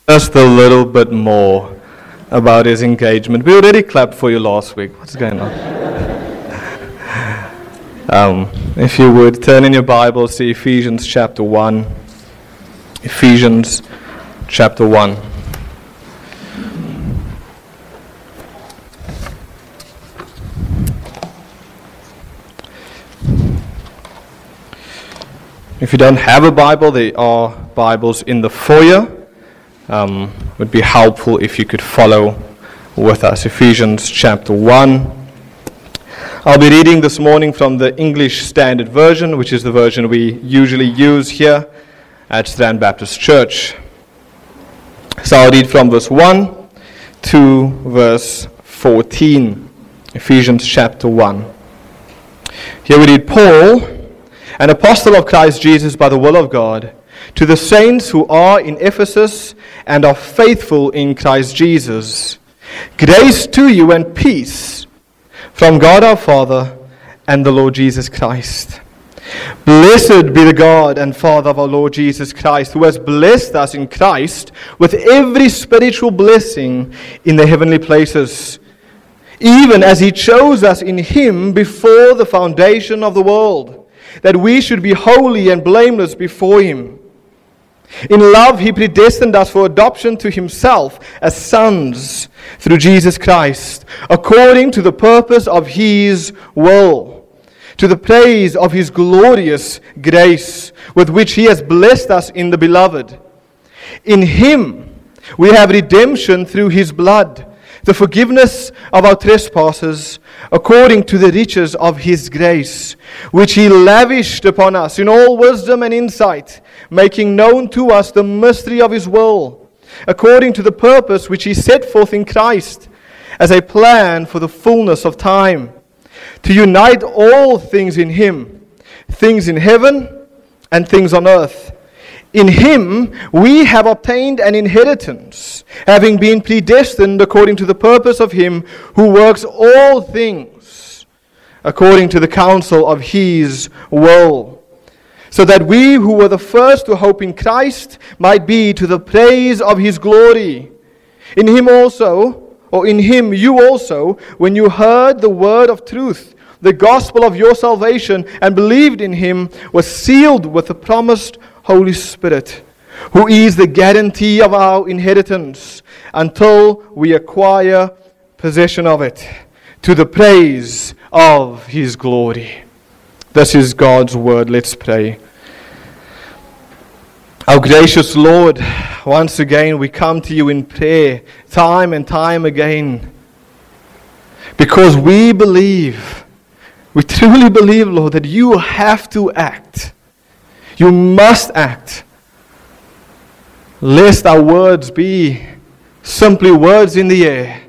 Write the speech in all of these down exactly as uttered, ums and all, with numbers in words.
Just a little bit more about his engagement. We already clapped for you last week. What's going on? um, if you would, turn in your Bibles to Ephesians chapter one. Ephesians chapter one. If you don't have a Bible, there are Bibles in the foyer. Um, it would be helpful if you could follow with us. Ephesians chapter one. I'll be reading this morning from the English Standard Version, which is the version we usually use here at Strand Baptist Church. So I'll read from verse one to verse fourteen. Ephesians chapter one. Here we read, Paul, an apostle of Christ Jesus by the will of God, to the saints who are in Ephesus and are faithful in Christ Jesus, grace to you and peace from God our Father and the Lord Jesus Christ. Blessed be the God and Father of our Lord Jesus Christ, who has blessed us in Christ with every spiritual blessing in the heavenly places, even as He chose us in Him before the foundation of the world, that we should be holy and blameless before Him. In love, He predestined us for adoption to Himself as sons through Jesus Christ, according to the purpose of His will, to the praise of His glorious grace, with which He has blessed us in the Beloved. In Him we have redemption through His blood, the forgiveness of our trespasses, according to the riches of His grace, which He lavished upon us in all wisdom and insight, making known to us the mystery of His will, according to the purpose which He set forth in Christ, as a plan for the fullness of time, to unite all things in Him, things in heaven and things on earth. In Him we have obtained an inheritance, having been predestined according to the purpose of Him who works all things according to the counsel of His will, so that we who were the first to hope in Christ might be to the praise of His glory. In Him also, or in Him you also, when you heard the word of truth, the gospel of your salvation, and believed in Him, was sealed with the promised Holy Spirit, who is the guarantee of our inheritance until we acquire possession of it, to the praise of His glory. This is God's word. Let's pray. Our gracious Lord, once again we come to You in prayer, time and time again, because we believe, we truly believe, Lord, that You have to act. You must act, lest our words be simply words in the air,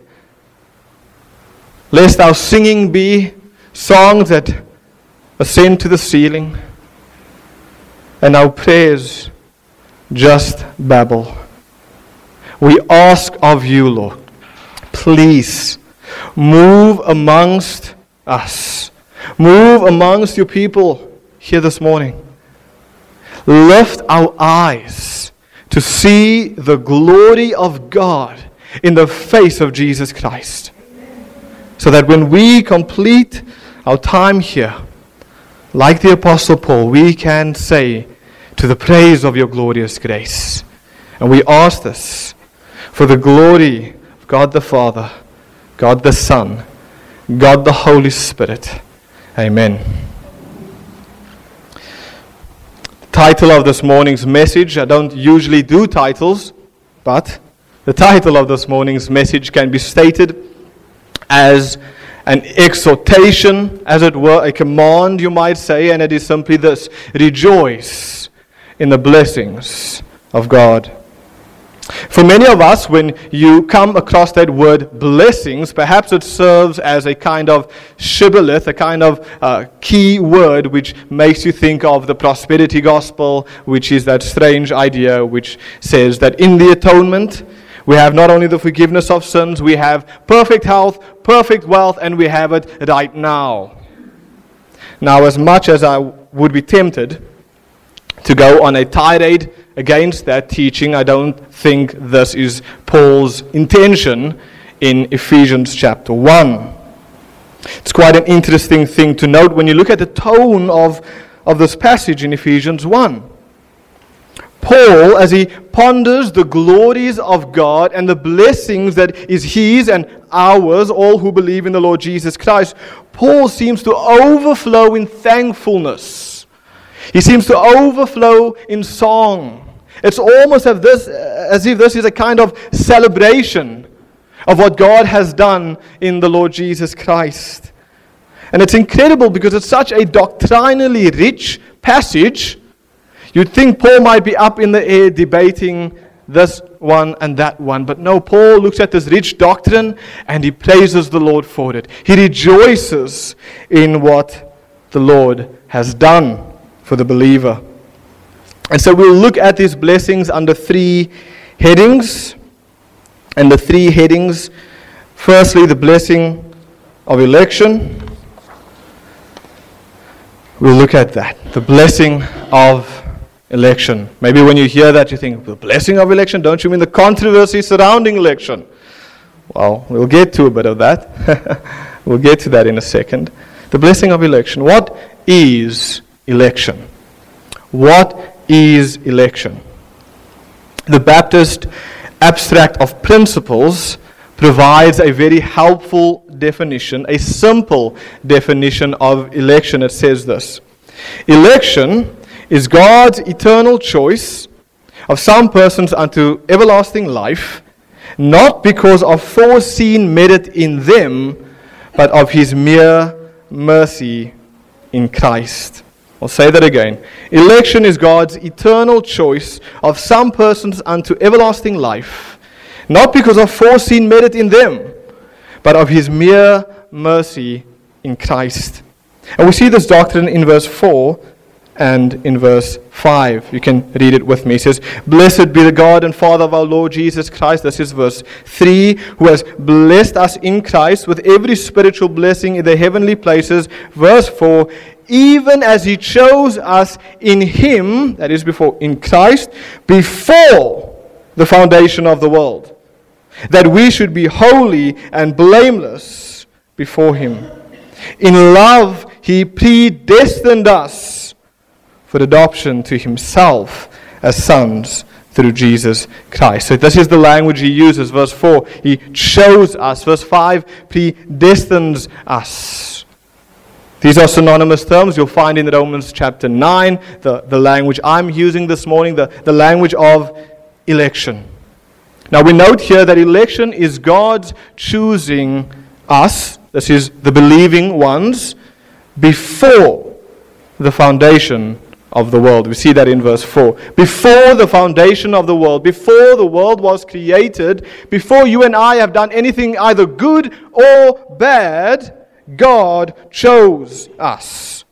lest our singing be songs that ascend to the ceiling, and our prayers just babble. We ask of You, Lord, please move amongst us, move amongst Your people here this morning. Lift our eyes to see the glory of God in the face of Jesus Christ, so that when we complete our time here, like the Apostle Paul, we can say, to the praise of Your glorious grace. And we ask this for the glory of God the Father, God the Son, God the Holy Spirit. Amen. Title of this morning's message. I don't usually do titles, but the title of this morning's message can be stated as an exhortation, as it were, a command, you might say, and it is simply this: rejoice in the blessings of God. For many of us, when you come across that word blessings, perhaps it serves as a kind of shibboleth, a kind of uh, key word which makes you think of the prosperity gospel, which is that strange idea which says that in the atonement we have not only the forgiveness of sins, we have perfect health, perfect wealth, and we have it right now. Now, as much as I would be tempted to go on a tirade against that teaching. I don't think this is Paul's intention in Ephesians chapter one. It's quite an interesting thing to note when you look at the tone of, of this passage in Ephesians one. Paul, as he ponders the glories of God and the blessings that is his and ours, all who believe in the Lord Jesus Christ, Paul seems to overflow in thankfulness. He seems to overflow in song. It's almost as, this, as if this is a kind of celebration of what God has done in the Lord Jesus Christ. And it's incredible because it's such a doctrinally rich passage. You'd think Paul might be up in the air debating this one and that one. But no, Paul looks at this rich doctrine and he praises the Lord for it. He rejoices in what the Lord has done for the believer. And so we'll look at these blessings under three headings. And the three headings, firstly, the blessing of election. We'll look at that. The blessing of election. Maybe when you hear that, you think, the blessing of election? Don't you mean the controversy surrounding election? Well, we'll get to a bit of that. We'll get to that in a second. The blessing of election. What is election? What is election? The Baptist Abstract of Principles provides a very helpful definition, a simple definition of election. It says this: election is God's eternal choice of some persons unto everlasting life, not because of foreseen merit in them, but of his mere mercy in Christ. I'll say that again. Election is God's eternal choice of some persons unto everlasting life, not because of foreseen merit in them, but of his mere mercy in Christ. And we see this doctrine in verse four and in verse five. You can read it with me. It says, "Blessed be the God and Father of our Lord Jesus Christ." This is verse three. "Who has blessed us in Christ with every spiritual blessing in the heavenly places." Verse four, "Even as he chose us in him," that is before, in Christ, "before the foundation of the world, that we should be holy and blameless before him. In love he predestined us for adoption to himself as sons through Jesus Christ." So this is the language he uses. Verse four, he chose us. Verse five, predestines us. These are synonymous terms you'll find in Romans chapter nine, the, the language I'm using this morning, the, the language of election. Now we note here that election is God's choosing us, this is the believing ones, before the foundation of the world. We see that in verse four. Before the foundation of the world, before the world was created, before you and I have done anything either good or bad, God chose us.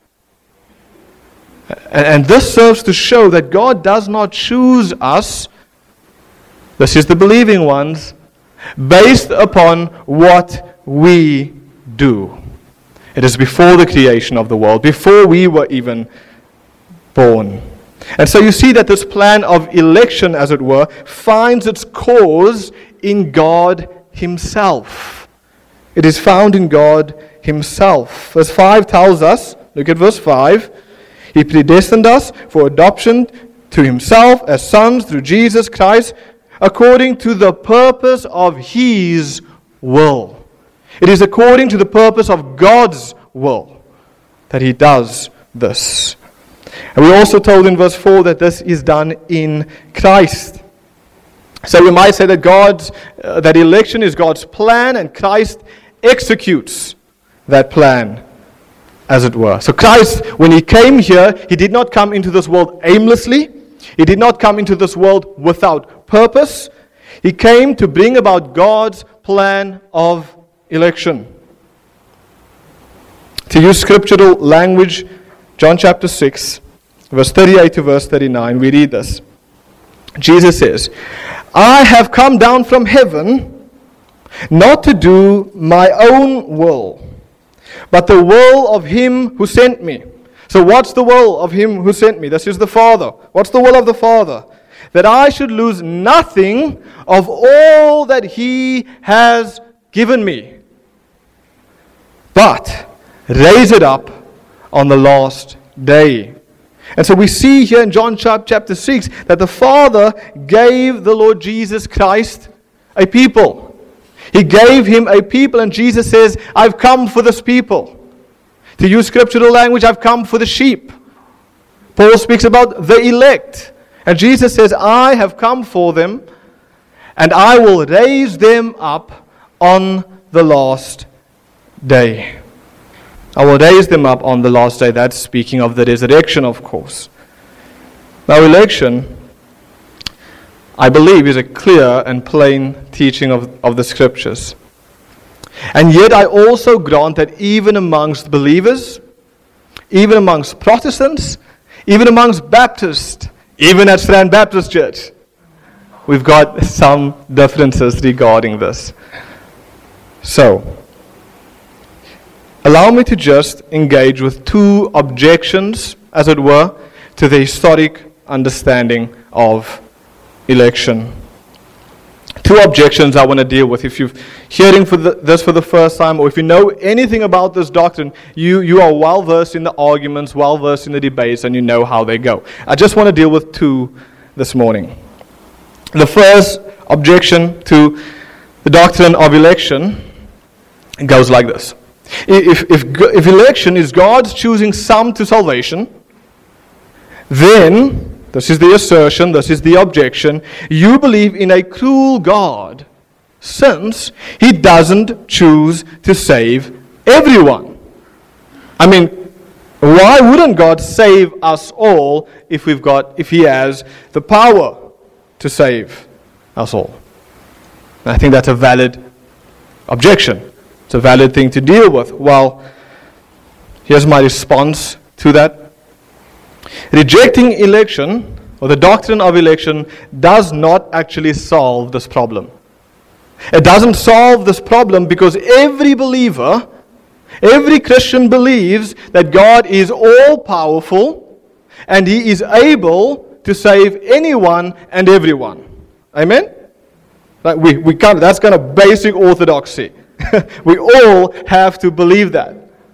And, and this serves to show that God does not choose us, this is the believing ones, based upon what we do. It is before the creation of the world, before we were even born. And so you see that this plan of election, as it were, finds its cause in God himself. It is found in God himself. Verse five tells us, look at verse five, he predestined us for adoption to himself as sons through Jesus Christ, according to the purpose of his will. It is according to the purpose of God's will that he does this. And we're also told in verse four that this is done in Christ. So we might say that God's uh, that election is God's plan, and Christ executes that plan, as it were. So Christ, when he came here, he did not come into this world aimlessly. He did not come into this world without purpose. He came to bring about God's plan of election. To use scriptural language, John chapter six, verse thirty-eight to verse thirty-nine, we read this. Jesus says, "I have come down from heaven not to do my own will, but the will of him who sent me." So what's the will of him who sent me? This is the Father. What's the will of the Father? that I should lose nothing of all that he has given me, but raise it up on the last day. And so we see here in John chapter six that the Father gave the Lord Jesus Christ a people. He gave him a people, and Jesus says, I've come for this people. To use scriptural language, I've come for the sheep. Paul speaks about the elect. And Jesus says, I have come for them, and I will raise them up on the last day. I will raise them up on the last day. That's speaking of the resurrection, of course. Now, election, I believe, is a clear and plain teaching of, of the Scriptures. And yet I also grant that even amongst believers, even amongst Protestants, even amongst Baptists, even at Strand Baptist Church, we've got some differences regarding this. So, allow me to just engage with two objections, as it were, to the historic understanding of election. Two objections I want to deal with. If you're hearing for the, this for the first time, or if you know anything about this doctrine, you, you are well versed in the arguments, well versed in the debates, and you know how they go. I just want to deal with two this morning. The first objection to the doctrine of election goes like this. If, if, if election is God's choosing some to salvation, then, this is the assertion, this is the objection, you believe in a cruel God, since he doesn't choose to save everyone. I mean, why wouldn't God save us all if we've got, if he has the power to save us all? And I think that's a valid objection. It's a valid thing to deal with. Well, here's my response to that. Rejecting election, or the doctrine of election, does not actually solve this problem. It doesn't solve this problem because every believer, every Christian believes that God is all-powerful and he is able to save anyone and everyone. Amen? Like we, we can't, that's kind of basic orthodoxy. We all have to believe that.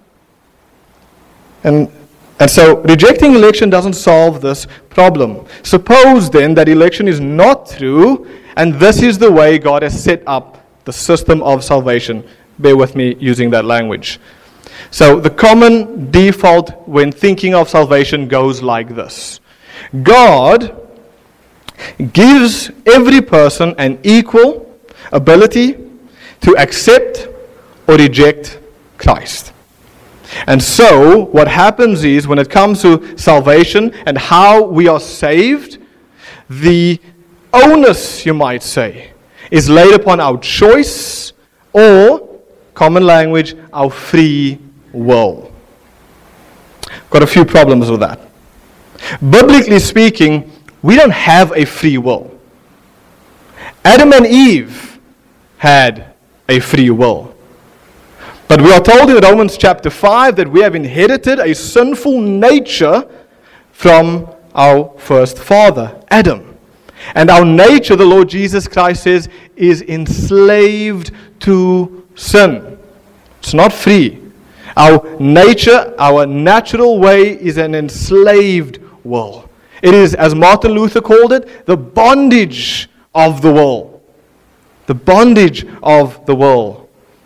And And so, rejecting election doesn't solve this problem. Suppose then that election is not true, and this is the way God has set up the system of salvation. Bear with me using that language. So, the common default when thinking of salvation goes like this. God gives every person an equal ability to accept or reject Christ. And so, what happens is, when it comes to salvation and how we are saved, the onus, you might say, is laid upon our choice, or, common language, our free will. Got a few problems with that. Biblically speaking, we don't have a free will. Adam and Eve had a free will. But we are told in Romans chapter five that we have inherited a sinful nature from our first father, Adam. And our nature, the Lord Jesus Christ says, is enslaved to sin. It's not free. Our nature, our natural way is an enslaved will. It is, as Martin Luther called it, the bondage of the will. The bondage of the will.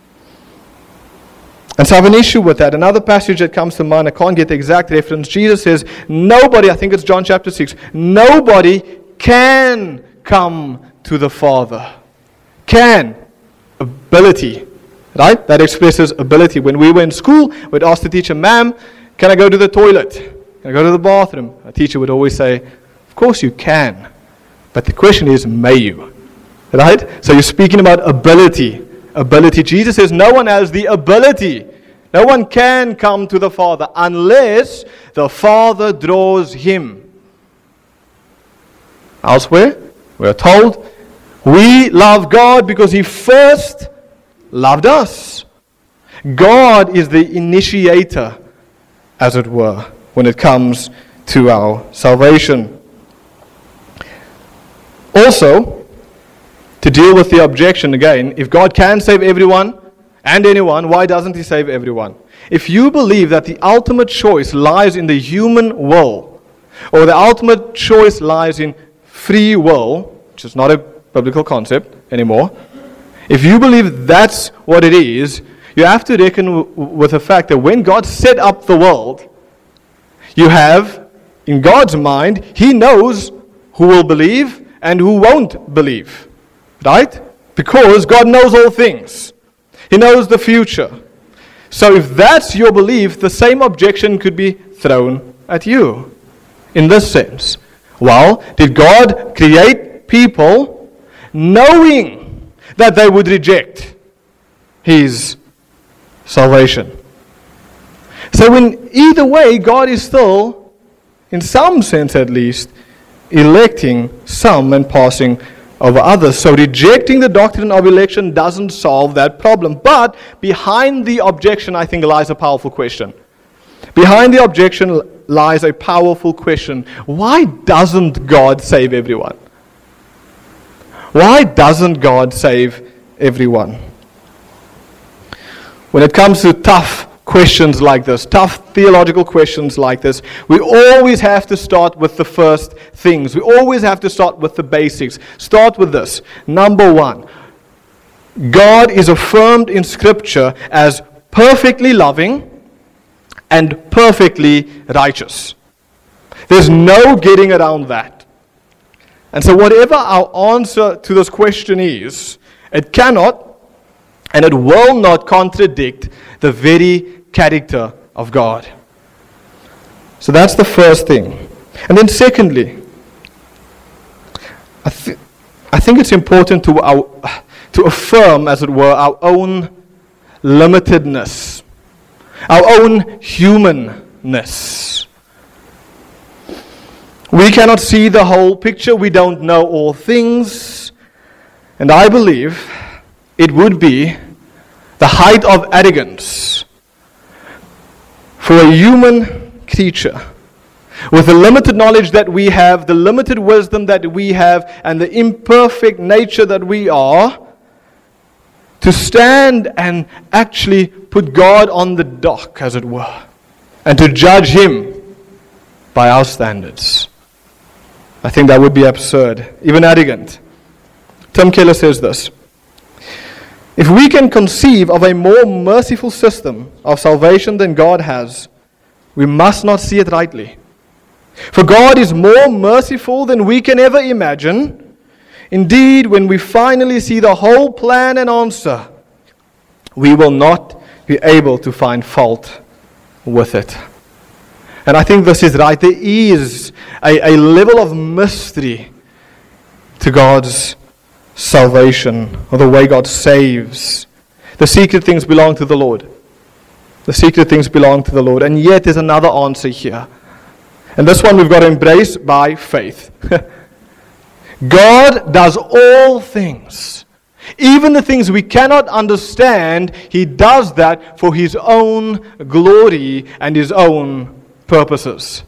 And so I have an issue with that. Another passage that comes to mind, I can't get the exact reference. Jesus says, nobody, I think it's John chapter six, nobody can come to the Father. Can. Ability. Right? That expresses ability. When we were in school, we'd ask the teacher, ma'am, can I go to the toilet? Can I go to the bathroom? A teacher would always say, of course you can. But the question is, may you? Right? So you're speaking about ability. Ability. Jesus says no one has the ability. No one can come to the Father unless the Father draws him. Elsewhere, we are told we love God because he first loved us. God is the initiator, as it were, when it comes to our salvation. Also, to deal with the objection again, if God can save everyone and anyone, why doesn't He save everyone? If you believe that the ultimate choice lies in the human will, or the ultimate choice lies in free will, which is not a biblical concept anymore, if you believe that's what it is, you have to reckon w- with the fact that when God set up the world, you have, in God's mind, He knows who will believe and who won't believe. Right? Because God knows all things. He knows the future. So if that's your belief, the same objection could be thrown at you. In this sense. Well, did God create people knowing that they would reject His salvation? So in either way, God is still, in some sense at least, electing some and passing over others. So rejecting the doctrine of election doesn't solve that problem. But behind the objection, I think, lies a powerful question. Behind the objection lies a powerful question. Why doesn't God save everyone? Why doesn't God save everyone? When it comes to tough questions like this, tough theological questions like this, we always have to start with the first things. We always have to start with the basics. Start with this. Number one, God is affirmed in Scripture as perfectly loving and perfectly righteous. There's no getting around that. And so whatever our answer to this question is, it cannot and it will not contradict the very character of God. So that's the first thing. And then secondly, I, th- I think it's important to, our, to affirm, as it were, our own limitedness, our own humanness. We cannot see the whole picture. We don't know all things. And I believe it would be the height of arrogance for a human creature, with the limited knowledge that we have, the limited wisdom that we have, and the imperfect nature that we are, to stand and actually put God on the dock, as it were, and to judge Him by our standards. I think that would be absurd, even arrogant. Tim Keller says this: if we can conceive of a more merciful system of salvation than God has, we must not see it rightly. For God is more merciful than we can ever imagine. Indeed, when we finally see the whole plan and answer, we will not be able to find fault with it. And I think this is right. There is a, a level of mystery to God's salvation, or the way God saves. The secret things belong to the Lord. The secret things belong to the Lord. And yet there's another answer here. And this one we've got to embrace by faith. God does all things. Even the things we cannot understand, He does that for His own glory and His own purposes.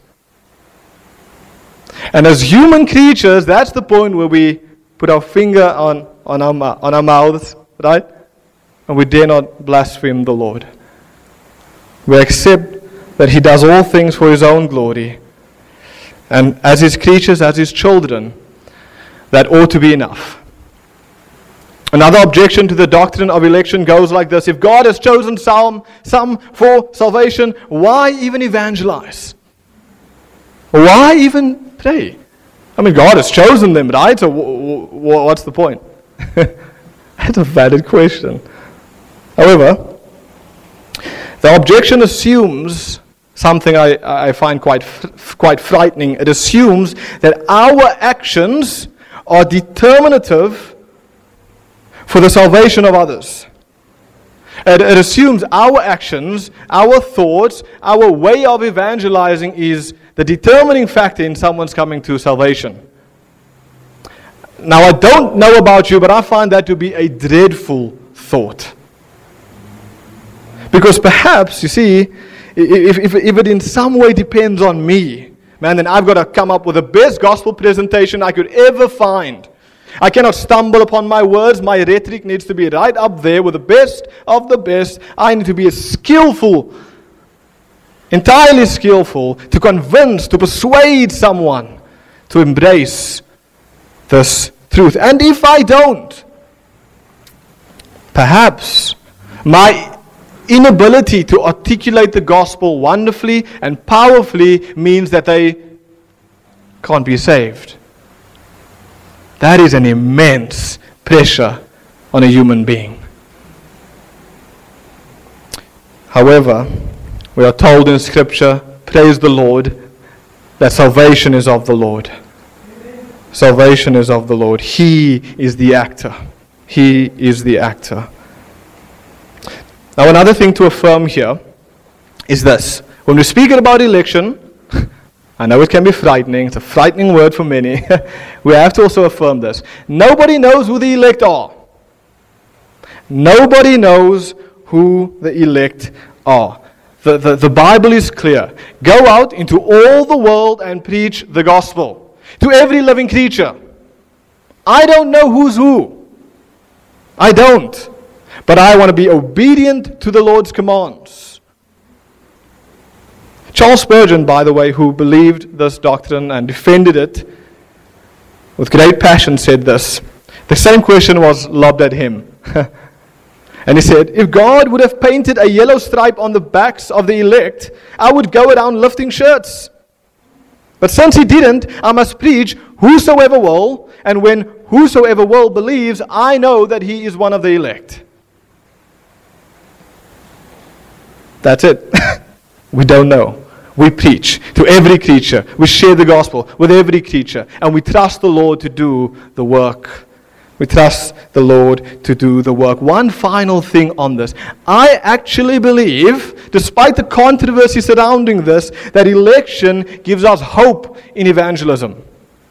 And as human creatures, that's the point where we put our finger on, on, our, on our mouths, right? And we dare not blaspheme the Lord. We accept that He does all things for His own glory. And as His creatures, as His children, that ought to be enough. Another objection to the doctrine of election goes like this: if God has chosen some, some for salvation, why even evangelize? Why even pray? I mean, God has chosen them, right? So w- w- what's the point? That's a valid question. However, the objection assumes something I, I find quite quite frightening. It assumes that our actions are determinative for the salvation of others. It, it assumes our actions, our thoughts, our way of evangelizing is the determining factor in someone's coming to salvation. Now, I don't know about you, but I find that to be a dreadful thought. Because perhaps, you see, if, if, if it in some way depends on me, man, then I've got to come up with the best gospel presentation I could ever find. I cannot stumble upon my words. My rhetoric needs to be right up there with the best of the best. I need to be skillful, entirely skillful, to convince, to persuade someone to embrace this truth. And if I don't, perhaps my inability to articulate the gospel wonderfully and powerfully means that they can't be saved. That is an immense pressure on a human being. However, we are told in Scripture, praise the Lord, that salvation is of the Lord. Salvation is of the Lord. He is the actor. He is the actor. Now, another thing to affirm here is this. When we speak about election, I know it can be frightening. It's a frightening word for many. We have to also affirm this. Nobody knows who the elect are. Nobody knows who the elect are. The, the, the Bible is clear. Go out into all the world and preach the gospel to every living creature. I don't know who's who. I don't. But I want to be obedient to the Lord's commands. Charles Spurgeon, by the way, who believed this doctrine and defended it with great passion, said this. The same question was lobbed at him. And he said, if God would have painted a yellow stripe on the backs of the elect, I would go around lifting shirts. But since he didn't, I must preach whosoever will, and when whosoever will believes, I know that he is one of the elect. That's it. We don't know. We preach to every creature. We share the gospel with every creature. And we trust the Lord to do the work. We trust the Lord to do the work. One final thing on this. I actually believe, despite the controversy surrounding this, that election gives us hope in evangelism.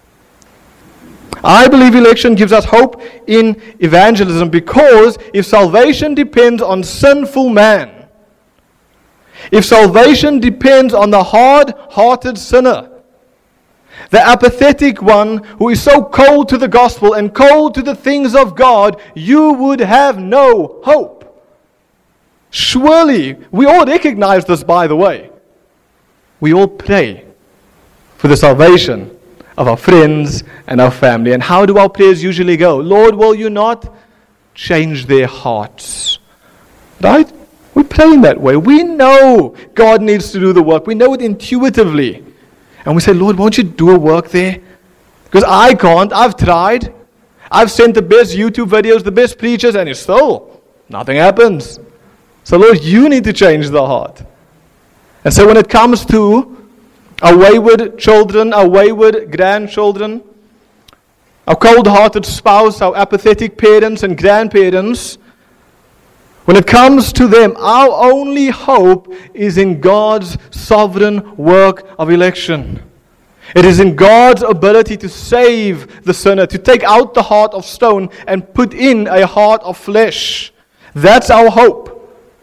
I believe election gives us hope in evangelism because if salvation depends on sinful man, if salvation depends on the hard-hearted sinner, the apathetic one who is so cold to the gospel and cold to the things of God, you would have no hope. Surely, we all recognize this, by the way. We all pray for the salvation of our friends and our family. And how do our prayers usually go? Lord, will you not change their hearts? Right? We pray in that way. We know God needs to do the work. We know it intuitively. And we say, Lord, won't you do a work there? Because I can't. I've tried. I've sent the best YouTube videos, the best preachers, and it's still, nothing happens. So Lord, you need to change the heart. And so when it comes to our wayward children, our wayward grandchildren, our cold-hearted spouse, our apathetic parents and grandparents, when it comes to them, our only hope is in God's sovereign work of election. It is in God's ability to save the sinner, to take out the heart of stone and put in a heart of flesh. That's our hope.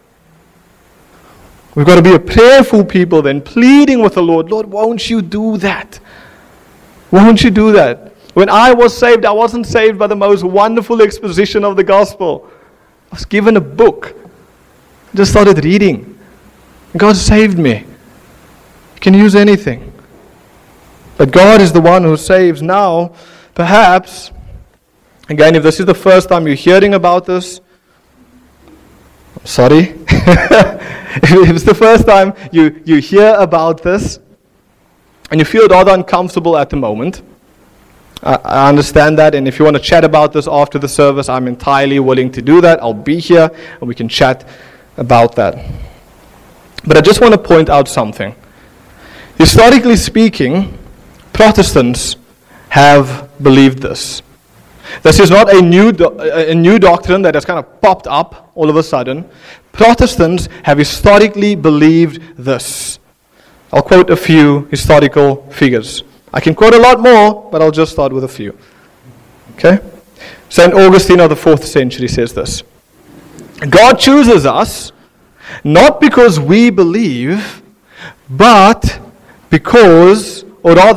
We've got to be a prayerful people then, pleading with the Lord, Lord, won't you do that? Won't you do that? When I was saved, I wasn't saved by the most wonderful exposition of the gospel. I was given a book. I just started reading. God saved me. You can use anything. But God is the one who saves. Now, perhaps, again, if this is the first time you're hearing about this, I'm sorry. If it's the first time you, you hear about this, and you feel rather uncomfortable at the moment, I understand that, and if you want to chat about this after the service, I'm entirely willing to do that. I'll be here, and we can chat about that. But I just want to point out something. Historically speaking, Protestants have believed this. This is not a new, do- a new doctrine that has kind of popped up all of a sudden. Protestants have historically believed this. I'll quote a few historical figures. I can quote a lot more, but I'll just start with a few. Okay? Saint Augustine of the fourth century says this. God chooses us not because we believe, but because, or rather,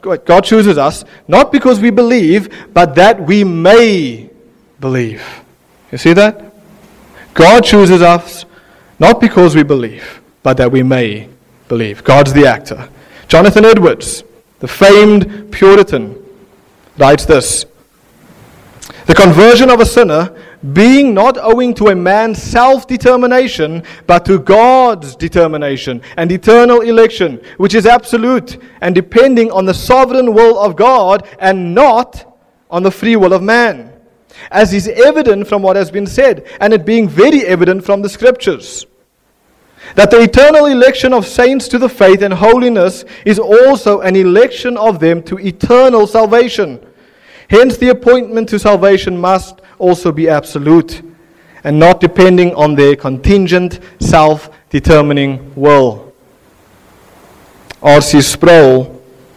God chooses us, not because we believe, but that we may believe. You see that? God chooses us, not because we believe, but that we may believe. God's the actor. Jonathan Edwards, the famed Puritan, writes this: the conversion of a sinner being not owing to a man's self-determination, but to God's determination and eternal election, which is absolute and depending on the sovereign will of God and not on the free will of man, as is evident from what has been said, and it being very evident from the Scriptures, that the eternal election of saints to the faith and holiness is also an election of them to eternal salvation. Hence the appointment to salvation must also be absolute and not depending on their contingent, self-determining will. R C Sproul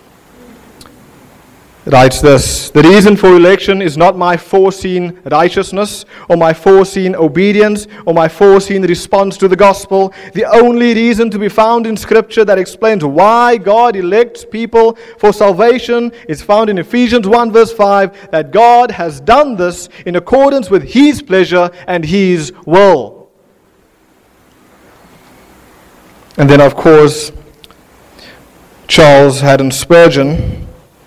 writes this: the reason for election is not my foreseen righteousness or my foreseen obedience or my foreseen response to the gospel. The only reason to be found in Scripture that explains why God elects people for salvation is found in Ephesians one verse five, that God has done this in accordance with His pleasure and His will. And then of course Charles Haddon Spurgeon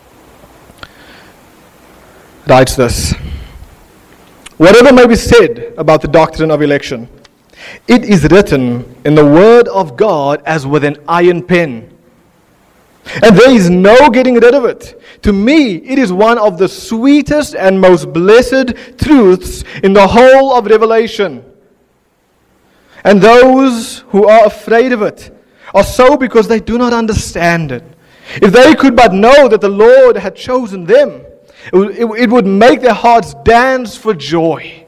writes this: whatever may be said about the doctrine of election, it is written in the Word of God as with an iron pen, and there is no getting rid of it. To me, it is one of the sweetest and most blessed truths in the whole of Revelation. And those who are afraid of it are so because they do not understand it. If they could but know that the Lord had chosen them, It would, it, it would make their hearts dance for joy.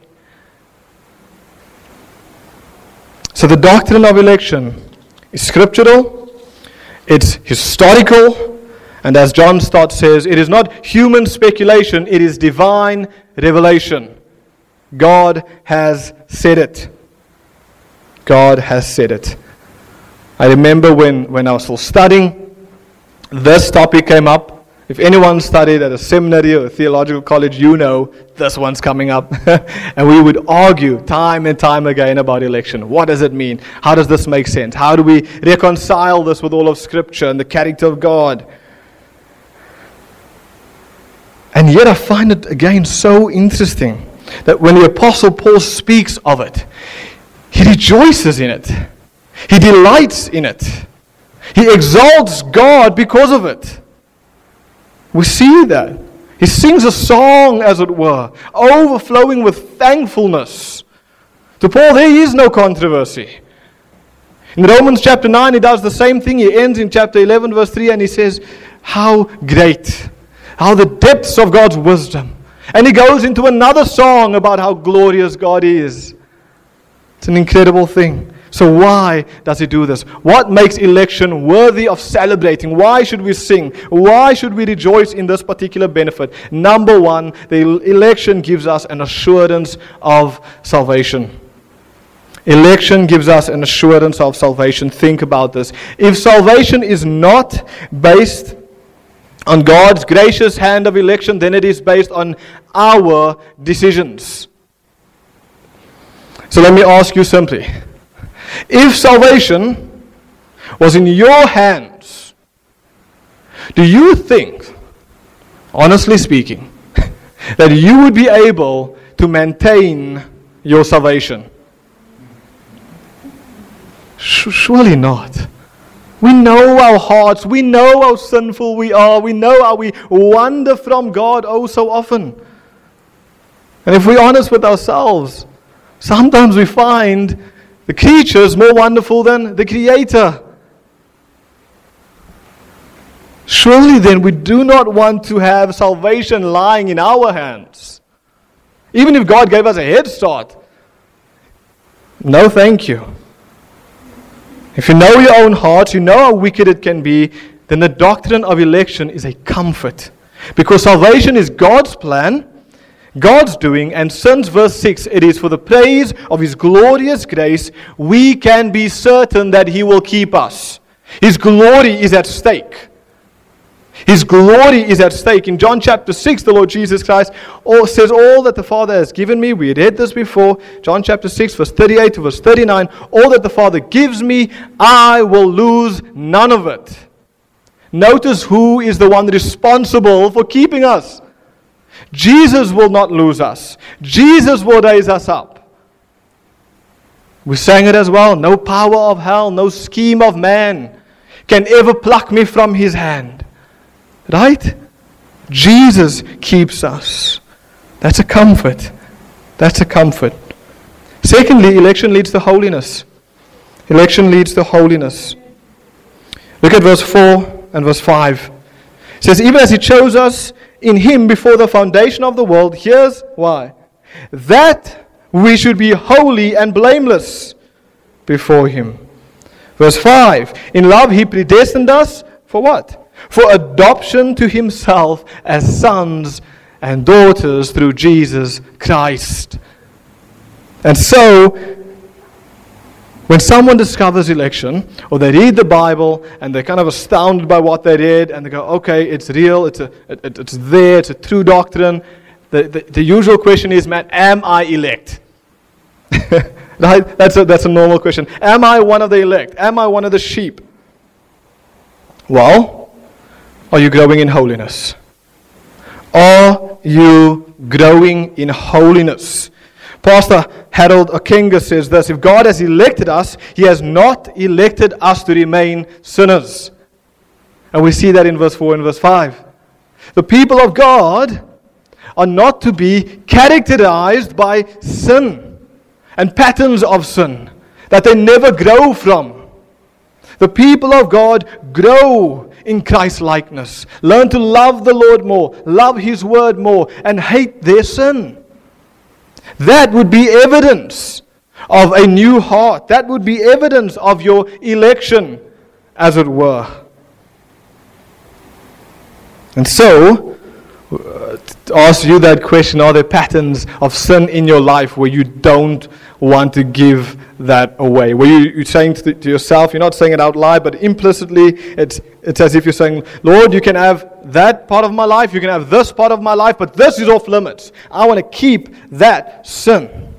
So the doctrine of election is scriptural, it's historical, and as John Stott says, it is not human speculation, it is divine revelation. God has said it. God has said it. I remember when, when I was still studying, this topic came up. If anyone studied at a seminary or a theological college, you know this one's coming up. And we would argue time and time again about election. What does it mean? How does this make sense? How do we reconcile this with all of Scripture and the character of God? And yet I find it again so interesting that when the Apostle Paul speaks of it, he rejoices in it. He delights in it. He exalts God because of it. We see that. He sings a song, as it were, overflowing with thankfulness. To Paul, there is no controversy. In Romans chapter nine, he does the same thing. He ends in chapter eleven, verse three, and he says, how great, how the depths of God's wisdom. And he goes into another song about how glorious God is. It's an incredible thing. So why does he do this? What makes election worthy of celebrating? Why should we sing? Why should we rejoice in this particular benefit? Number one, the election gives us an assurance of salvation. Election gives us an assurance of salvation. Think about this. If salvation is not based on God's gracious hand of election, then it is based on our decisions. So let me ask you simply. If salvation was in your hands, do you think, honestly speaking, that you would be able to maintain your salvation? Surely not. We know our hearts. We know how sinful we are. We know how we wander from God oh so often. And if we're honest with ourselves, sometimes we find the creature is more wonderful than the Creator. Surely then we do not want to have salvation lying in our hands. Even if God gave us a head start. No, thank you. If you know your own heart, you know how wicked it can be, then the doctrine of election is a comfort. Because salvation is God's plan, God's doing, and since verse six, it is for the praise of His glorious grace, we can be certain that He will keep us. His glory is at stake. His glory is at stake. In John chapter six, the Lord Jesus Christ all, says, all that the Father has given me, we read this before, John chapter six, verse thirty-eight to verse thirty-nine, all that the Father gives me, I will lose none of it. Notice who is the one responsible for keeping us. Jesus will not lose us. Jesus will raise us up. We sang it as well. No power of hell, no scheme of man can ever pluck me from His hand. Right? Jesus keeps us. That's a comfort. That's a comfort. Secondly, election leads to holiness. Election leads to holiness. Look at verse four and verse five. It says, even as He chose us in Him before the foundation of the world, here's why. That we should be holy and blameless before Him. Verse five. In love He predestined us for what? For adoption to Himself as sons and daughters through Jesus Christ. And so, when someone discovers election, or they read the Bible, and they're kind of astounded by what they read, and they go, okay, it's real, it's a, it, it's there, it's a true doctrine, the, the, the usual question is, man, am I elect? Right? That's a, that's a normal question. Am I one of the elect? Am I one of the sheep? Well, are you growing in holiness? Are you growing in holiness? Pastor Harold Okenga says this, if God has elected us, He has not elected us to remain sinners. And we see that in verse four and verse five. The people of God are not to be characterized by sin and patterns of sin that they never grow from. The people of God grow in Christ's likeness. Learn to love the Lord more, love His word more, and hate their sin. That would be evidence of a new heart. That would be evidence of your election, as it were. And so, uh, to ask you that question, are there patterns of sin in your life where you don't want to give that away? Where you, you're saying to, the, to yourself, you're not saying it out loud, but implicitly, it's, it's as if you're saying, Lord, you can have that part of my life, you can have this part of my life, but this is off limits. I want to keep that sin.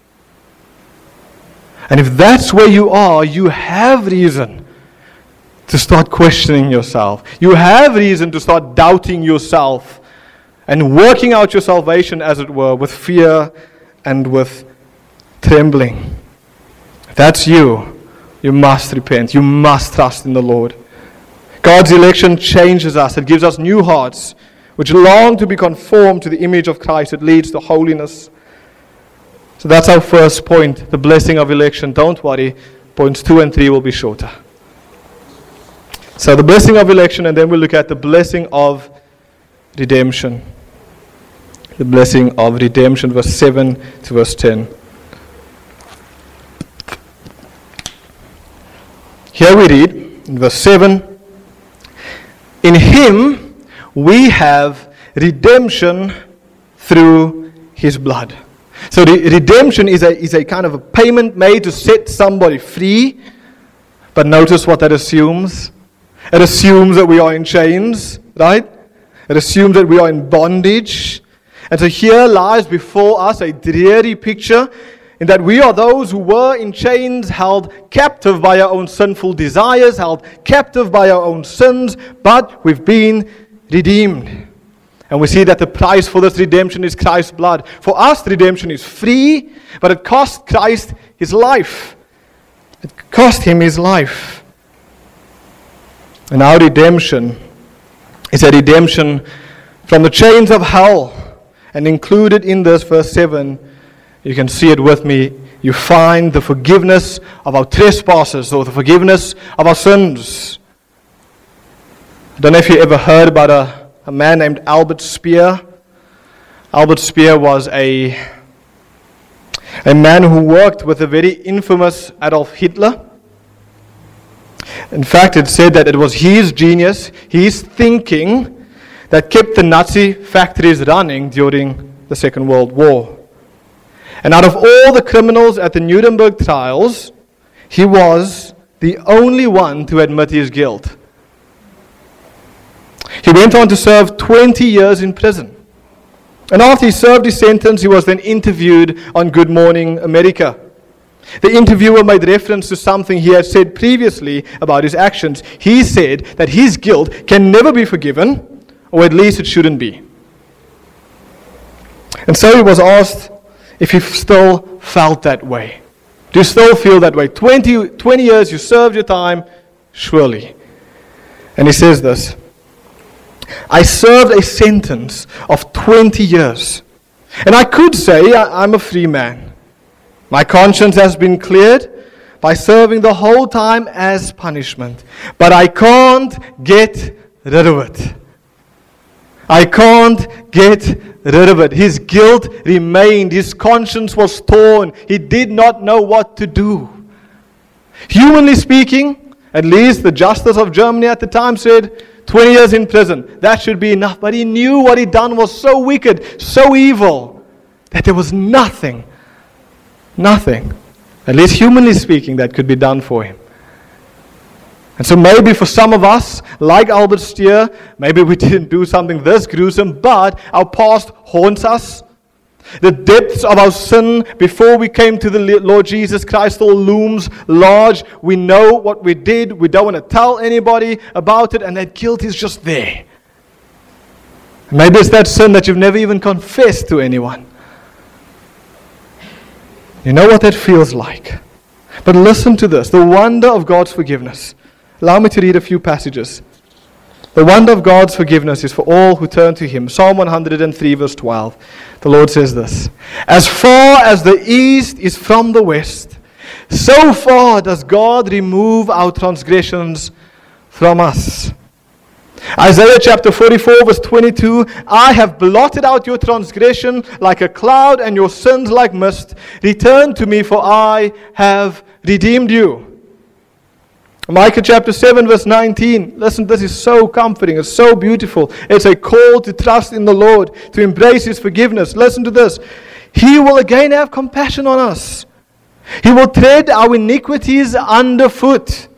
And if that's where you are, you have reason to start questioning yourself. You have reason to start doubting yourself and working out your salvation, as it were, with fear and with trembling. If that's you, you must repent. You must trust in the Lord. God's election changes us. It gives us new hearts, which long to be conformed to the image of Christ. It leads to holiness. So that's our first point, the blessing of election. Don't worry, points two and three will be shorter. So the blessing of election, and then we'll look at the blessing of redemption. The blessing of redemption, verse seven to verse ten. Here we read, in verse seven, in Him we have redemption through His blood. So the redemption is a, is a kind of a payment made to set somebody free. But notice what that assumes. It assumes that we are in chains, right? It assumes that we are in bondage. And so here lies before us a dreary picture in that we are those who were in chains, held captive by our own sinful desires, held captive by our own sins, but we've been redeemed. And we see that the price for this redemption is Christ's blood. For us, redemption is free, but it cost Christ His life. It cost Him His life. And our redemption is a redemption from the chains of hell. And included in this, verse seven, you can see it with me, you find the forgiveness of our trespasses, or the forgiveness of our sins. I don't know if you ever heard about a, a man named Albert Speer. Albert Speer was a, a man who worked with the very infamous Adolf Hitler. In fact, it said that it was his genius, his thinking, that kept the Nazi factories running during the Second World War. And out of all the criminals at the Nuremberg trials, he was the only one to admit his guilt. He went on to serve twenty years in prison. And after he served his sentence, he was then interviewed on Good Morning America. The interviewer made reference to something he had said previously about his actions. He said that his guilt can never be forgiven, or at least it shouldn't be. And so he was asked if he still felt that way. Do you still feel that way? twenty, twenty years, you served your time, surely. And he says this, I served a sentence of twenty years. And I could say I'm a free man. My conscience has been cleared by serving the whole time as punishment. But I can't get rid of it. I can't get rid of it. His guilt remained. His conscience was torn. He did not know what to do. Humanly speaking, at least the justice of Germany at the time said, twenty years in prison, that should be enough. But he knew what he'd done was so wicked, so evil, that there was nothing, nothing, at least humanly speaking, that could be done for him. And so maybe for some of us, like Albert Stier, maybe we didn't do something this gruesome, but our past haunts us. The depths of our sin before we came to the Lord Jesus Christ still looms large. We know what we did. We don't want to tell anybody about it, and that guilt is just there. Maybe it's that sin that you've never even confessed to anyone. You know what that feels like. But listen to this, the wonder of God's forgiveness. Allow me to read a few passages. The wonder of God's forgiveness is for all who turn to Him. Psalm one hundred three verse twelve. The Lord says this, as far as the east is from the west, so far does God remove our transgressions from us. Isaiah chapter forty-four verse twenty-two, I have blotted out your transgression like a cloud and your sins like mist. Return to me, for I have redeemed you. Micah chapter seven verse nineteen. Listen, this is so comforting. It's so beautiful. It's a call to trust in the Lord, to embrace His forgiveness. Listen to this. He will again have compassion on us. He will tread our iniquities underfoot.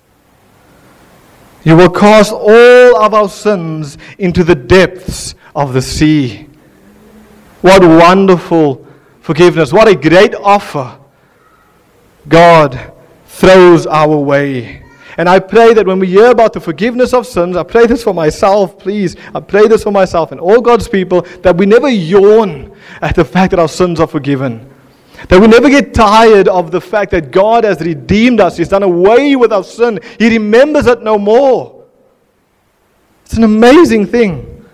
He will cast all of our sins into the depths of the sea. What wonderful forgiveness. What a great offer God throws our way. And I pray that when we hear about the forgiveness of sins, I pray this for myself, please. I pray this for myself and all God's people, that we never yawn at the fact that our sins are forgiven. That we never get tired of the fact that God has redeemed us. He's done away with our sin. He remembers it no more. It's an amazing thing.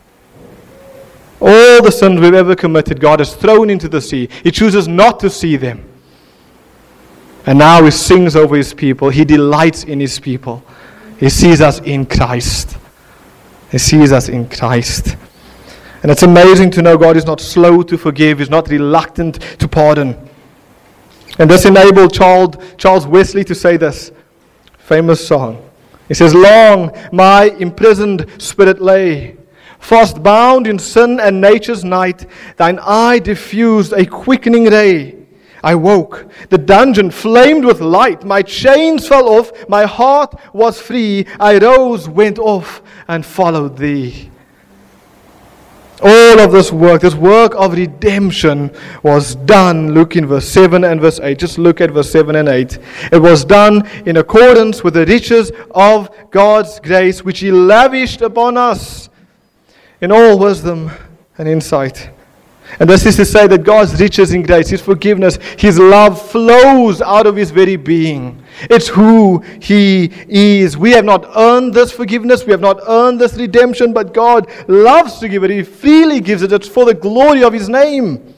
All the sins we've ever committed, God has thrown into the sea. He chooses not to see them. And now He sings over His people. He delights in His people. He sees us in Christ. He sees us in Christ. And it's amazing to know God is not slow to forgive. He's not reluctant to pardon. And this enabled Charles, Charles Wesley to say this famous song. He says, long my imprisoned spirit lay, fast bound in sin and nature's night. Thine eye diffused a quickening ray. I woke, the dungeon flamed with light, my chains fell off, my heart was free, I rose, went off, and followed Thee. All of this work, this work of redemption was done, look in verse seven and verse eight, just look at verse seven and eight. It was done in accordance with the riches of God's grace, which He lavished upon us in all wisdom and insight. And this is to say that God's riches in grace, His forgiveness, His love flows out of His very being. It's who He is. We have not earned this forgiveness. We have not earned this redemption, but God loves to give it. He freely gives it. It's for the glory of His name.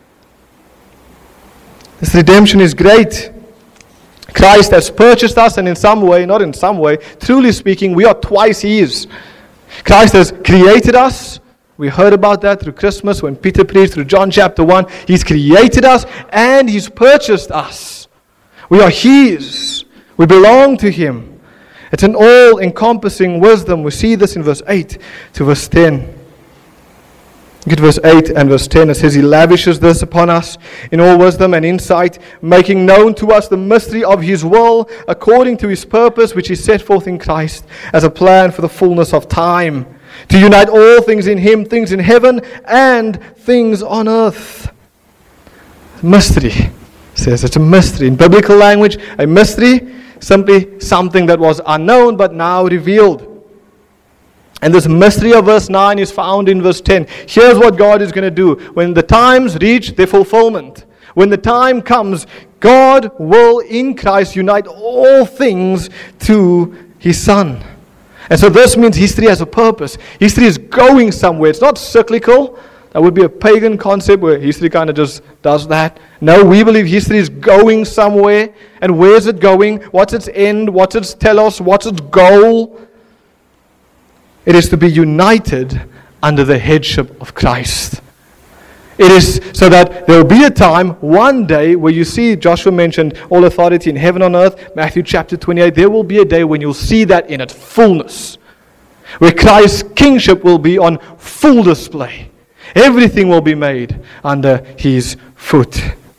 This redemption is great. Christ has purchased us, and in some way, not in some way, truly speaking, we are twice His. Christ has created us. We heard about that through Christmas when Peter preached through John chapter one. He's created us and He's purchased us. We are His. We belong to Him. It's an all-encompassing wisdom. We see this in verse eight to verse ten. Look at verse eight and verse ten. It says, He lavishes this upon us in all wisdom and insight, making known to us the mystery of His will, according to His purpose, which He set forth in Christ, as a plan for the fullness of time, To unite all things in him, things in heaven and things on earth. Mystery. It says it's a mystery. In biblical language, a mystery, simply something that was unknown but now revealed. And this mystery of verse nine is found in verse ten. Here's what God is going to do. When the times reach their fulfillment, when the time comes, God will in Christ unite all things to his Son. And so this means history has a purpose. History is going somewhere. It's not cyclical. That would be a pagan concept where history kind of just does that. No, we believe history is going somewhere. And where is it going? What's its end? What's its telos? What's its goal? It is to be united under the headship of Christ. It is so that there will be a time, one day, where you see, Joshua mentioned all authority in heaven and earth, Matthew chapter twenty-eight, there will be a day when you'll see that in its fullness, where Christ's kingship will be on full display. Everything will be made under his foot.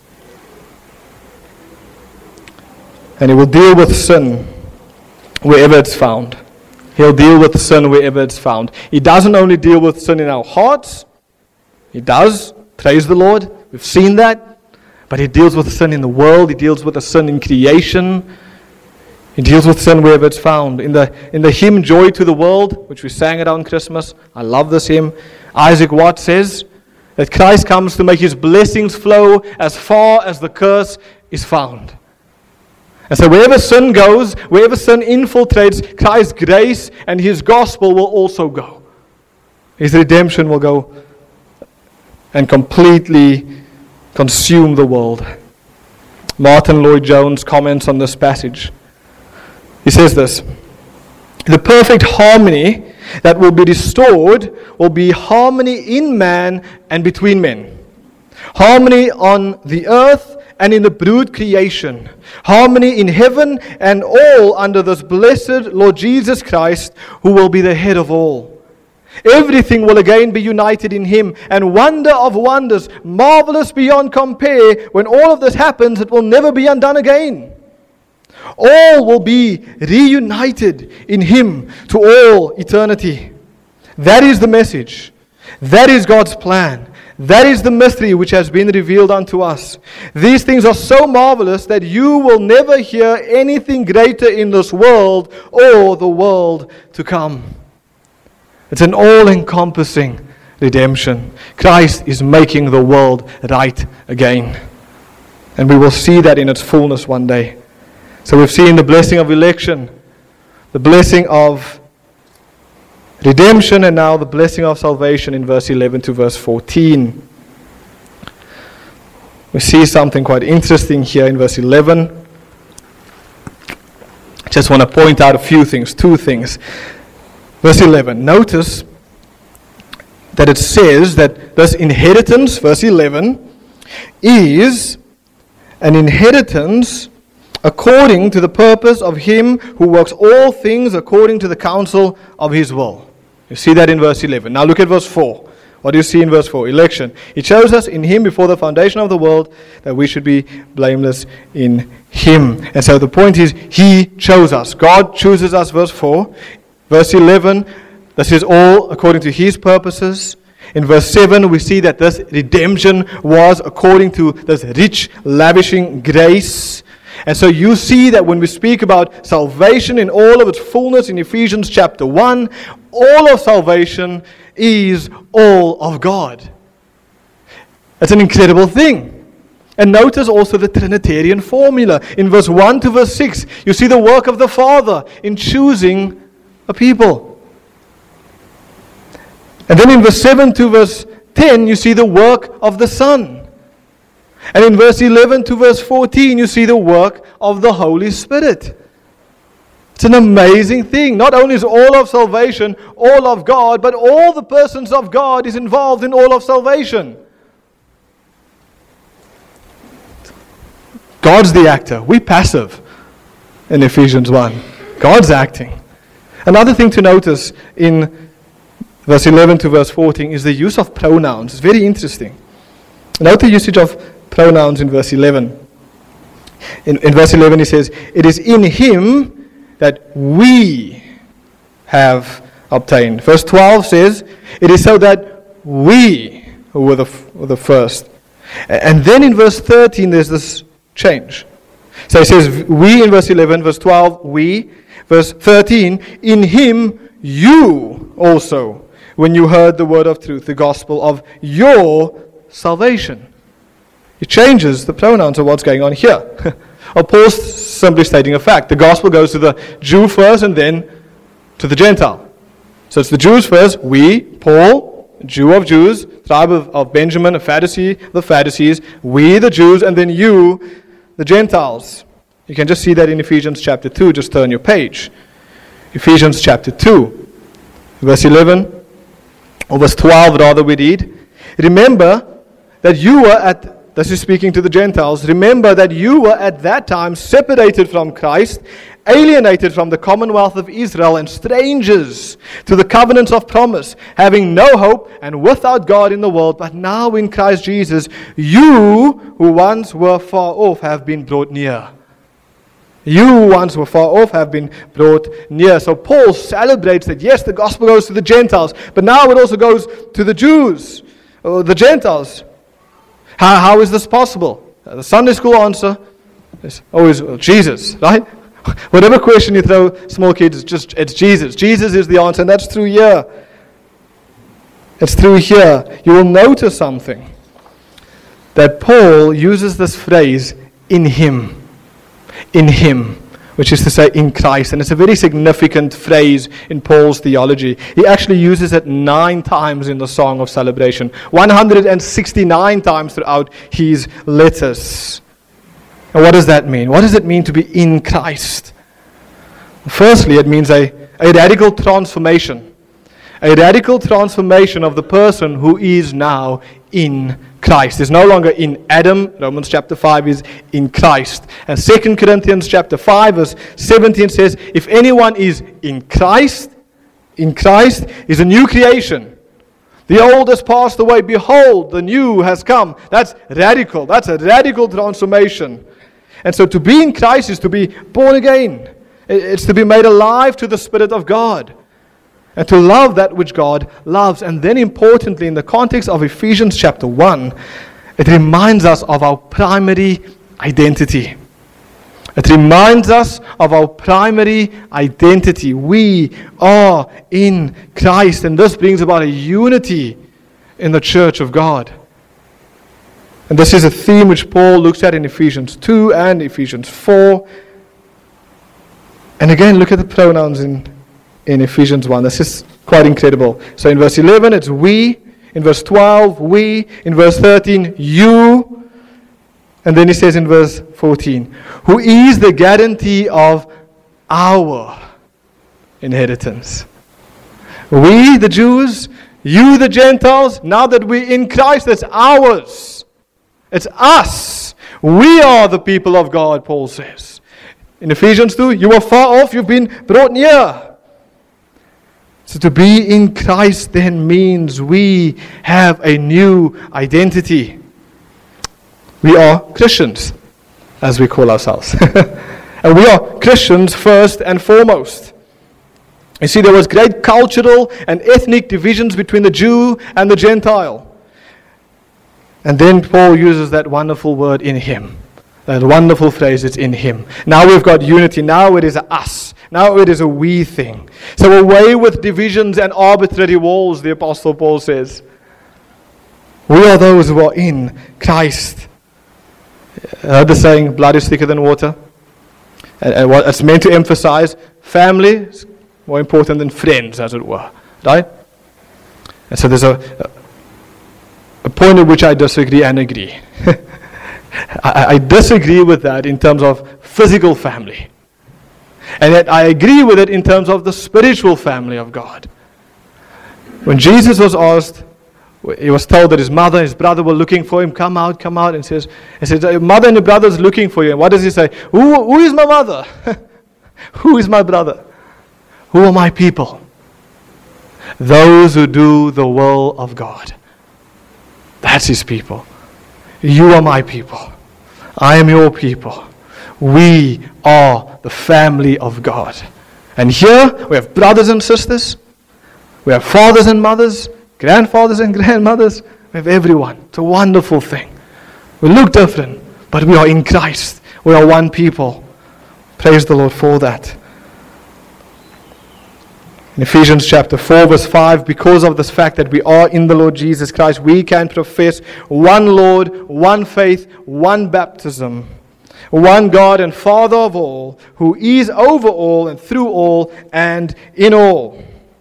And he will deal with sin wherever it's found. He'll deal with sin wherever it's found. He doesn't only deal with sin in our hearts. He does. Praise the Lord. We've seen that. But he deals with sin in the world. He deals with the sin in creation. He deals with sin wherever it's found. In the in the hymn Joy to the World, which we sang around Christmas, I love this hymn, Isaac Watts says that Christ comes to make his blessings flow as far as the curse is found. And so wherever sin goes, wherever sin infiltrates, Christ's grace and his gospel will also go. His redemption will go and completely consume the world. Martin Lloyd-Jones comments on this passage. He says this: the perfect harmony that will be restored will be harmony in man and between men. Harmony on the earth and in the brood creation. Harmony in heaven and all under this blessed Lord Jesus Christ, who will be the head of all. Everything will again be united in him, and wonder of wonders, marvelous beyond compare, when all of this happens, it will never be undone again. All will be reunited in him to all eternity. That is the message. That is God's plan. That is the mystery which has been revealed unto us. These things are so marvelous that you will never hear anything greater in this world or the world to come. It's an all-encompassing redemption. Christ is making the world right again. And we will see that in its fullness one day. So we've seen the blessing of election, the blessing of redemption, and now the blessing of salvation in verse eleven to verse fourteen. We see something quite interesting here in verse eleven. I just want to point out a few things, two things. Verse eleven, notice that it says that this inheritance, verse eleven, is an inheritance according to the purpose of him who works all things according to the counsel of his will. You see that in verse eleven. Now look at verse four. What do you see in verse four? Election. He chose us in him before the foundation of the world, that we should be blameless in him. And so the point is, he chose us. God chooses us, verse four. Verse eleven, this is all according to his purposes. In verse seven, we see that this redemption was according to this rich, lavishing grace. And so you see that when we speak about salvation in all of its fullness in Ephesians chapter one, all of salvation is all of God. It's an incredible thing. And notice also the Trinitarian formula. In verse one to verse six, you see the work of the Father in choosing a people. And then in verse seven to verse ten, you see the work of the Son. And in verse eleven to verse fourteen, you see the work of the Holy Spirit. It's an amazing thing. Not only is all of salvation all of God, but all the persons of God is involved in all of salvation. God's the actor. We're passive in Ephesians one. God's acting. Another thing to notice in verse eleven to verse fourteen is the use of pronouns. It's very interesting. Note the usage of pronouns in verse eleven. In, in verse eleven he says, it is in him that we have obtained. Verse twelve says, it is so that we were the, were the first. And then in verse thirteen, there's this change. So it says, we in verse eleven, verse twelve, we. Verse thirteen, in him you also, when you heard the word of truth, the gospel of your salvation. It changes the pronouns of what's going on here. Or Paul's simply stating a fact. The gospel goes to the Jew first and then to the Gentile. So it's the Jews first, we, Paul, Jew of Jews, tribe of, of Benjamin, a Pharisee, the Pharisees, we the Jews, and then you, the Gentiles. You can just see that in Ephesians chapter two, just turn your page. Ephesians chapter two, verse eleven, or verse twelve rather we read, remember that you were at, this is speaking to the Gentiles, remember that you were at that time separated from Christ, alienated from the commonwealth of Israel, and strangers to the covenants of promise, having no hope and without God in the world, but now in Christ Jesus, you who once were far off have been brought near. You who once were far off have been brought near. So Paul celebrates that, yes, the gospel goes to the Gentiles, but now it also goes to the Jews, or the Gentiles. How, how is this possible? The Sunday school answer is always well, Jesus, right? Whatever question you throw small kids, it's just it's Jesus. Jesus is the answer, and that's through here. It's through here. You will notice something. That Paul uses this phrase, in him. In him. Which is to say, in Christ. And it's a very significant phrase in Paul's theology. He actually uses it nine times in the Song of Celebration. one hundred sixty-nine times throughout his letters. And what does that mean? What does it mean to be in Christ? Firstly, it means a, a radical transformation. A radical transformation of the person who is now in Christ. Is no longer in Adam. Romans chapter five is in Christ. And Second Corinthians chapter five verse seventeen says, if anyone is in Christ, in Christ is a new creation. The old has passed away. Behold, the new has come. That's radical. That's a radical transformation. And so to be in Christ is to be born again. It's to be made alive to the Spirit of God. And to love that which God loves. And then importantly, in the context of Ephesians chapter one, it reminds us of our primary identity. It reminds us of our primary identity. We are in Christ. And this brings about a unity in the church of God. And this is a theme which Paul looks at in Ephesians two and Ephesians four. And again, look at the pronouns in in Ephesians one. This is quite incredible. So in verse eleven, it's we. In verse twelve, we. In verse thirteen, you. And then he says in verse fourteen, who is the guarantee of our inheritance. We, the Jews, you, the Gentiles, now that we're in Christ, it's ours. It's us. We are the people of God, Paul says. In Ephesians two, you are far off, you've been brought near. So to be in Christ then means we have a new identity. We are Christians, as we call ourselves. And we are Christians first and foremost. You see, there was great cultural and ethnic divisions between the Jew and the Gentile. And then Paul uses that wonderful word, in him. That wonderful phrase, it's in him. Now we've got unity. Now it is a us. Now it is a we thing. So away with divisions and arbitrary walls, the Apostle Paul says. We are those who are in Christ. I heard the saying, blood is thicker than water. And, and what it's meant to emphasize, family is more important than friends, as it were. Right? And so there's a, a point at which I disagree and agree. I, I disagree with that in terms of physical family. And yet I agree with it in terms of the spiritual family of God. When Jesus was asked, he was told that his mother and his brother were looking for him. Come out, come out. And says, he says, your mother and your brother is looking for you. And what does he say? Who, who is my mother? Who is my brother? Who are my people? Those who do the will of God. That's his people. You are my people. I am your people. We are the family of God. And here we have brothers and sisters. We have fathers and mothers, grandfathers and grandmothers. We have everyone. It's a wonderful thing. We look different, but we are in Christ. We are one people. Praise the Lord for that. In Ephesians chapter four, verse five, because of this fact that we are in the Lord Jesus Christ, we can profess one Lord, one faith, one baptism, one God and Father of all, who is over all and through all and in all.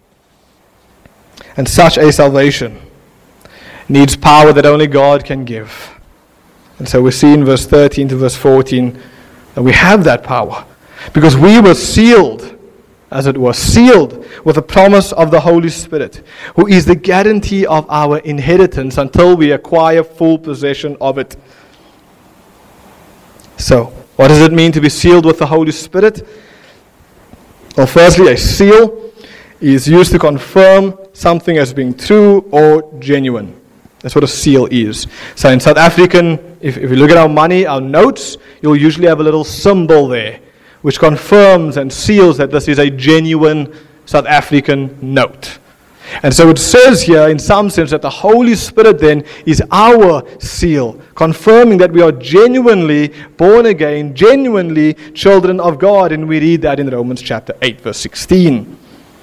And such a salvation needs power that only God can give. And so we see in verse thirteen to verse fourteen that we have that power because we were sealed, as it was, sealed with the promise of the Holy Spirit, who is the guarantee of our inheritance until we acquire full possession of it. So, what does it mean to be sealed with the Holy Spirit? Well, firstly, a seal is used to confirm something as being true or genuine. That's what a seal is. So in South African, if, if you look at our money, our notes, you'll usually have a little symbol there, which confirms and seals that this is a genuine South African note. And so it says here, in some sense, that the Holy Spirit then is our seal, confirming that we are genuinely born again, genuinely children of God. And we read that in Romans chapter eight, verse sixteen.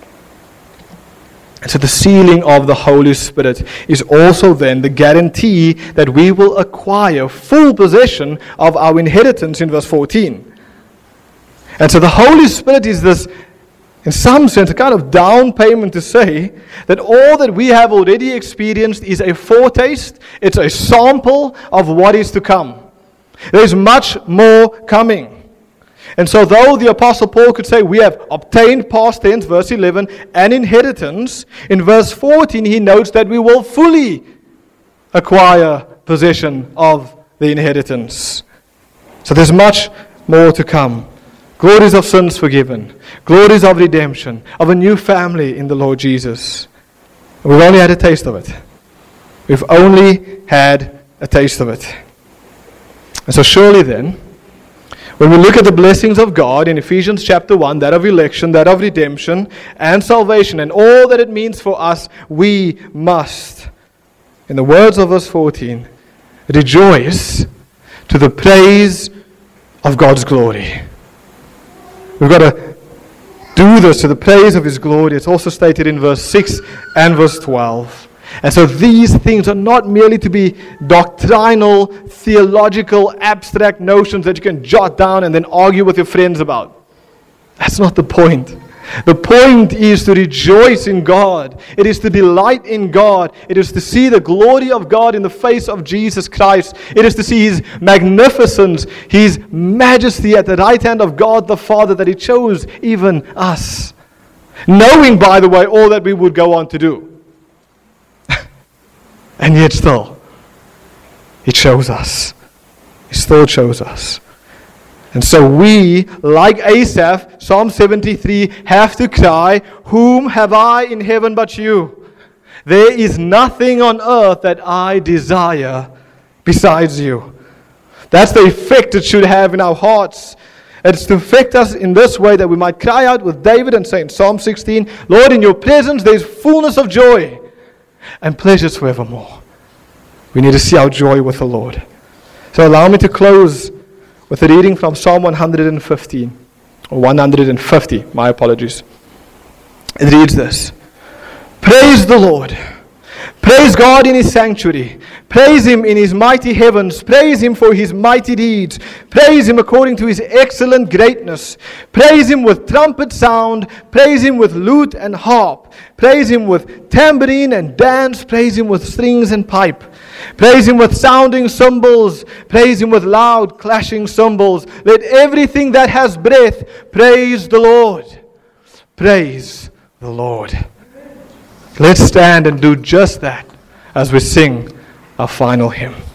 And so the sealing of the Holy Spirit is also then the guarantee that we will acquire full possession of our inheritance in verse fourteen. And so the Holy Spirit is this, in some sense, a kind of down payment to say that all that we have already experienced is a foretaste, it's a sample of what is to come. There's much more coming. And so though the Apostle Paul could say we have obtained, past tense, verse eleven, an inheritance, in verse fourteen he notes that we will fully acquire possession of the inheritance. So there's much more to come. Glories of sins forgiven. Glories of redemption. Of a new family in the Lord Jesus. We've only had a taste of it. We've only had a taste of it. And so surely then, when we look at the blessings of God in Ephesians chapter one, that of election, that of redemption, and salvation, and all that it means for us, we must, in the words of verse fourteen, rejoice to the praise of God's glory. We've got to do this to the praise of His glory. It's also stated in verse six and verse twelve. And so these things are not merely to be doctrinal, theological, abstract notions that you can jot down and then argue with your friends about. That's not the point. The point is to rejoice in God. It is to delight in God. It is to see the glory of God in the face of Jesus Christ. It is to see His magnificence, His majesty at the right hand of God the Father, that He chose even us. Knowing, by the way, all that we would go on to do. And yet still, He chose us. He still chose us. And so we, like Asaph, Psalm seventy-three, have to cry, "Whom have I in heaven but you? There is nothing on earth that I desire besides you." That's the effect it should have in our hearts. It's to affect us in this way that we might cry out with David and say in Psalm sixteen, "Lord, in your presence there is fullness of joy and pleasures forevermore." We need to see our joy with the Lord. So allow me to close with a reading from Psalm one hundred fifteen, or one hundred fifty, my apologies. It reads this: "Praise the Lord. Praise God in His sanctuary. Praise Him in His mighty heavens. Praise Him for His mighty deeds. Praise Him according to His excellent greatness. Praise Him with trumpet sound. Praise Him with lute and harp. Praise Him with tambourine and dance. Praise Him with strings and pipe. Praise Him with sounding cymbals. Praise Him with loud clashing cymbals. Let everything that has breath praise the Lord. Praise the Lord." Let's stand and do just that as we sing our final hymn.